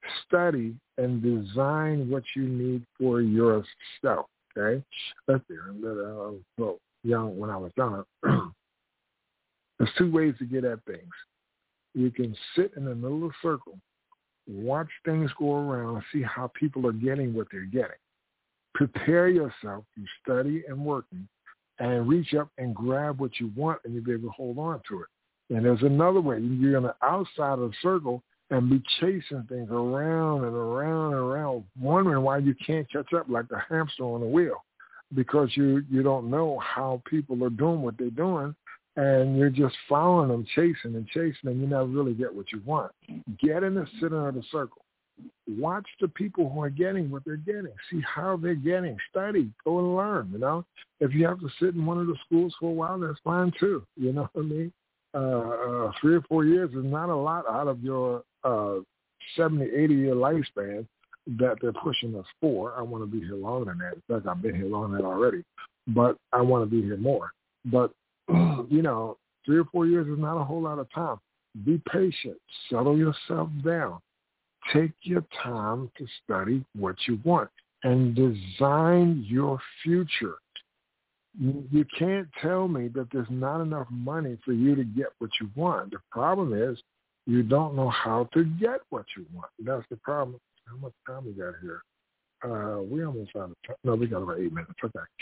study and design what you need for yourself. Okay, let's see. Well, young when I was younger, there's two ways to get at things. You can sit in the middle of the circle, watch things go around, see how people are getting what they're getting. Prepare yourself through study and working, and reach up and grab what you want, and you'll be able to hold on to it. And there's another way. You can be on the outside of the circle and be chasing things around and around and around, wondering why you can't catch up like a hamster on a wheel, because you don't know how people are doing what they're doing, and you're just following them, chasing, and you never really get what you want. Get in the center of the circle. Watch the people who are getting what they're getting. See how they're getting. Study. Go and learn, you know. If you have to sit in one of the schools for a while, that's fine too. You know what I mean? 3 or 4 years is not a lot out of your 70, 80-year lifespan that they're pushing us for. I want to be here longer than that. In fact, I've been here longer than that already, but I want to be here more. But, 3 or 4 years is not a whole lot of time. Be patient. Settle yourself down. Take your time to study what you want and design your future. You can't tell me that there's not enough money for you to get what you want. The problem is you don't know how to get what you want. That's the problem. How much time we got here? We almost out of time. No, we got about 8 minutes.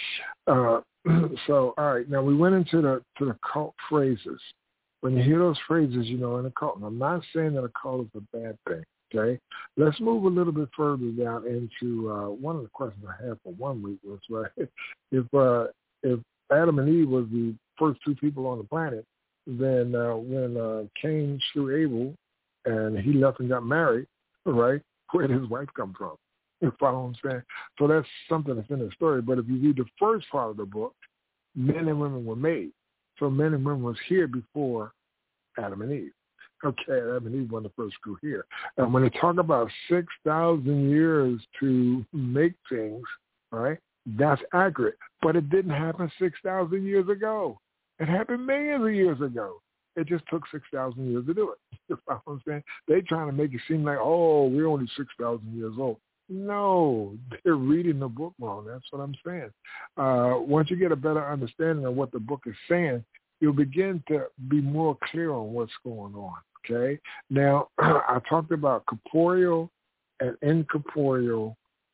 Okay. So, all right. Now we went into the cult phrases. When you hear those phrases, in a cult. And I'm not saying that a cult is a bad thing. Okay, let's move a little bit further down into one of the questions I had for 1 week was, right, if Adam and Eve was the first 2 people on the planet, then when Cain slew Abel and he left and got married, right, where did his wife come from? You follow what I'm saying? So that's something that's in the story. But if you read the first part of the book, men and women were made. So men and women was here before Adam and Eve. Okay, Adam and Eve were the first crew here. And when they talk about 6,000 years to make things, right, that's accurate. But it didn't happen 6,000 years ago. It happened millions of years ago. It just took 6,000 years to do it. You know what I'm saying? They're trying to make it seem like, we're only 6,000 years old. No, they're reading the book wrong. That's what I'm saying. Once you get a better understanding of what the book is saying, you'll begin to be more clear on what's going on. Okay. Now, I talked about corporeal and incorporeal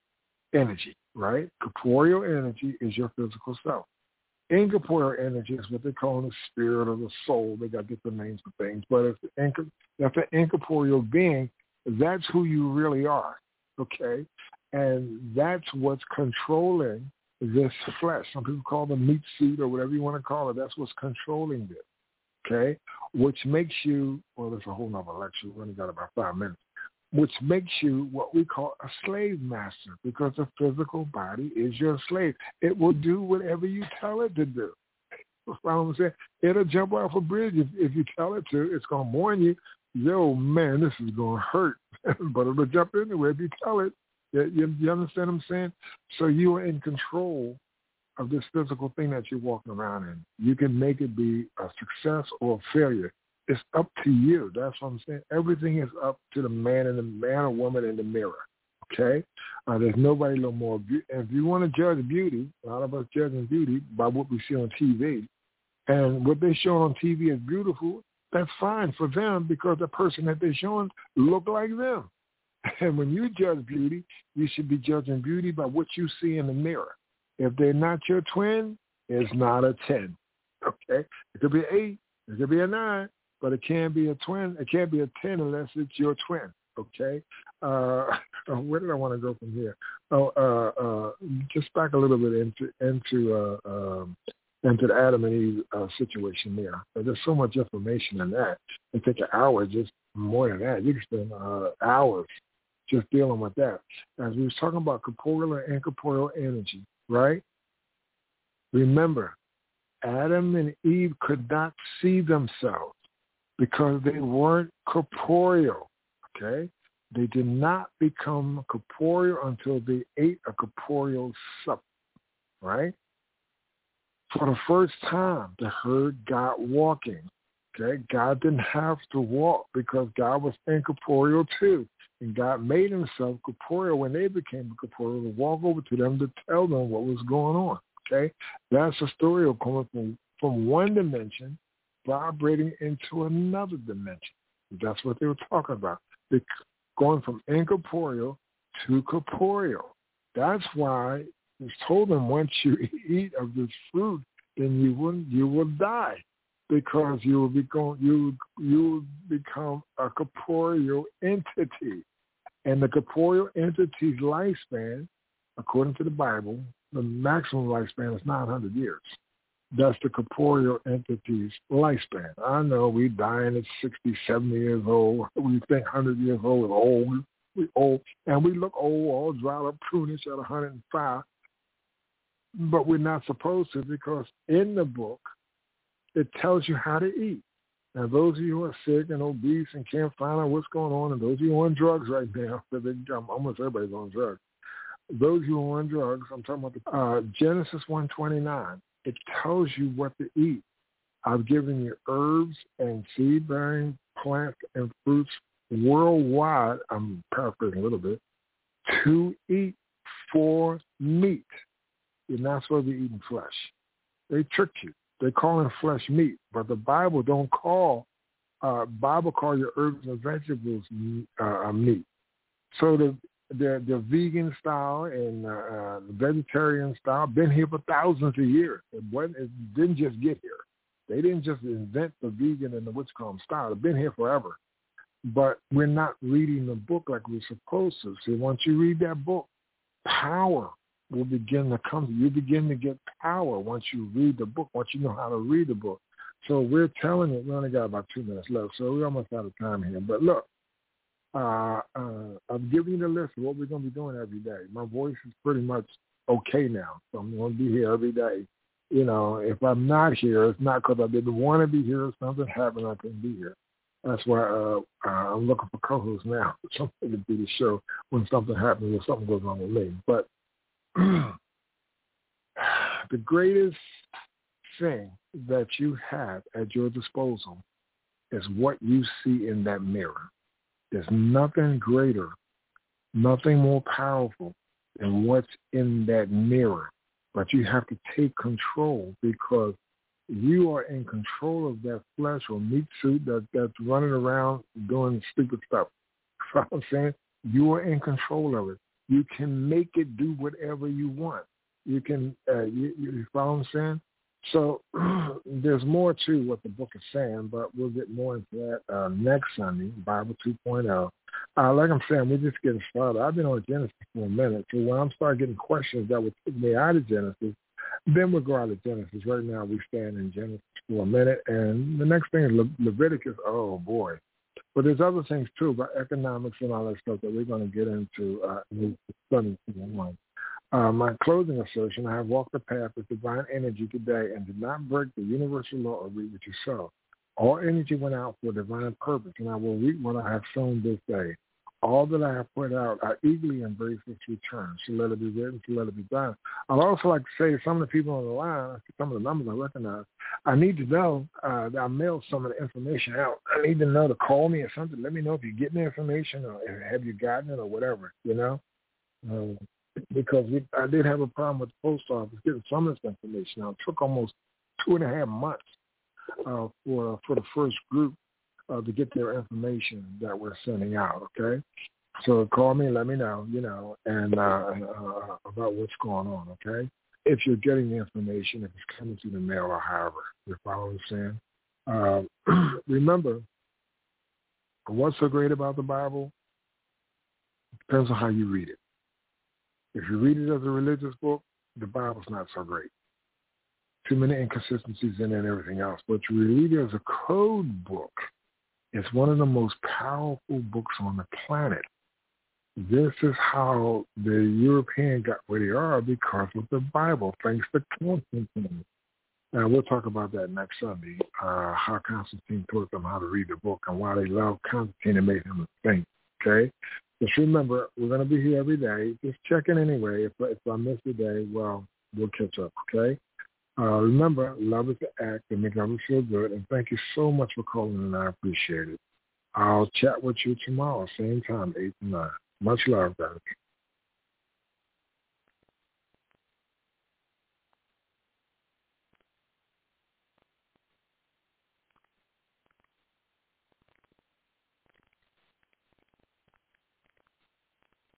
energy, right? Corporeal energy is your physical self. Incorporeal energy is what they call the spirit or the soul. They got different names for things, but if that's an incorporeal being, that's who you really are. Okay. And that's what's controlling this flesh. Some people call it the meat suit or whatever you want to call it. That's what's controlling this. Okay, which makes you, well, there's a whole nother lecture. We only got about 5 minutes, which makes you what we call a slave master, because the physical body is your slave. It will do whatever you tell it to do. You know what I'm saying? It'll jump off a bridge if you tell it to. It's going to warn you, yo, man, this is going to hurt. But it'll jump anyway if you tell it. You understand what I'm saying? So you are in control of this physical thing that you're walking around in. You can make it be a success or a failure. It's up to you. That's what I'm saying. Everything is up to the man or woman in the mirror. Okay? There's nobody no more. If you want to judge beauty, a lot of us judging beauty by what we see on TV, and what they're showing on TV is beautiful, that's fine for them because the person that they're showing look like them. And when you judge beauty, you should be judging beauty by what you see in the mirror. If they're not your twin, it's not a 10. Okay? It could be an 8. It could be a 9. But it can't be a twin. It can't be a 10 unless it's your twin. Okay? Where did I want to go from here? Just back a little bit into the Adam and Eve situation there. There's so much information in that. It takes an hour, just more than that. You can spend hours just dealing with that. As we was talking about corporeal and incorporeal energy, right? Remember, Adam and Eve could not see themselves because they weren't corporeal, okay? They did not become corporeal until they ate a corporeal supper, right? For the first time, they heard God walking, okay? God didn't have to walk because God was incorporeal too. And God made himself corporeal when they became corporeal to walk over to them to tell them what was going on. Okay? That's a story of coming from one dimension vibrating into another dimension. That's what they were talking about. They're going from incorporeal to corporeal. That's why it's told them once you eat of this fruit, then you will die, because you will become a corporeal entity. And the corporeal entity's lifespan, according to the Bible, the maximum lifespan is 900 years. That's the corporeal entity's lifespan. I know we dying at 60, 70 years old. We think 100 years old is old. We old, and we look old, all dried up, prunish at 105. But we're not supposed to, because in the book, it tells you how to eat. Now, those of you who are sick and obese and can't find out what's going on, and those of you who are on drugs right now, almost everybody's on drugs. Those of you who are on drugs, I'm talking about Genesis 1:29. It tells you what to eat. I've given you herbs and seed-bearing plants and fruits worldwide, I'm paraphrasing a little bit, to eat for meat. You're not supposed to be eating flesh. They tricked you. They call it flesh meat, but the Bible don't call. Bible call your herbs and vegetables meat. So the vegan style and the vegetarian style been here for thousands of years. It didn't just get here. They didn't just invent the vegan and the what's called style. It's been here forever. But we're not reading the book like we're supposed to. So once you read that book, power will begin to come. You begin to get power once you read the book, once you know how to read the book. So we're telling you, we only got about 2 minutes left, so we're almost out of time here. But look, I'm giving you the list of what we're going to be doing every day. My voice is pretty much okay now, so I'm going to be here every day. You know, if I'm not here, it's not because I didn't want to be here. If something happened, I couldn't be here. That's why I'm looking for co-hosts now, something to do the show when something happens or something goes wrong with me. But the greatest thing that you have at your disposal is what you see in that mirror. There's nothing greater, nothing more powerful than what's in that mirror. But you have to take control, because you are in control of that flesh or meat suit that's running around doing stupid stuff. You know what I'm saying? You are in control of it. You can make it do whatever you want. You can, you follow what I'm saying? So there's more to what the book is saying, but we'll get more into that next Sunday, Bible 2.0. Like I'm saying, we're just getting started. I've been on Genesis for a minute, so when I'm starting getting questions that would take me out of Genesis, then we'll go out of Genesis. Right now we stand in Genesis for a minute, and the next thing is Leviticus. Oh, boy. But there's other things, too, about economics and all that stuff that we're going to get into in Sunday 1. My closing assertion, I have walked the path of divine energy today and did not break the universal law of reap what you sow. All energy went out for a divine purpose, and I will reap what I have sown this day. All that I have put out, I eagerly embrace its return. So let it be written, so let it be done. I'd also like to say some of the people on the line, some of the numbers I recognize, I need to know that I mailed some of the information out. I need to know to call me or something. Let me know if you're getting the information or have you gotten it or whatever, you know. Because I did have a problem with the post office getting some of this information out. It took almost 2.5 months for the first group to get their information that we're sending out, okay? So call me and let me know, you know, and about what's going on, okay? If you're getting the information, if it's coming through the mail or however, you follow what I'm saying? Remember, what's so great about the Bible? It depends on how you read it. If you read it as a religious book, the Bible's not so great. Too many inconsistencies in it and everything else. But you read it as a code book. It's one of the most powerful books on the planet. This is how the European got where they are because of the Bible, thanks to Constantine. Now, we'll talk about that next Sunday, how Constantine taught them how to read the book and why they loved Constantine and made him a saint, okay? Just remember, we're going to be here every day. Just check in anyway. If I miss a day, well, we'll catch up, okay? Remember, love is the act and make others feel good. And thank you so much for calling, and I appreciate it. I'll chat with you tomorrow, same time, 8 to 9. Much love, guys.